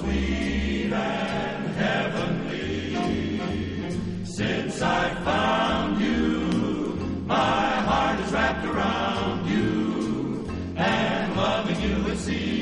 sweet and heavenly. Since I found you, my heart is wrapped around you, and loving you it seems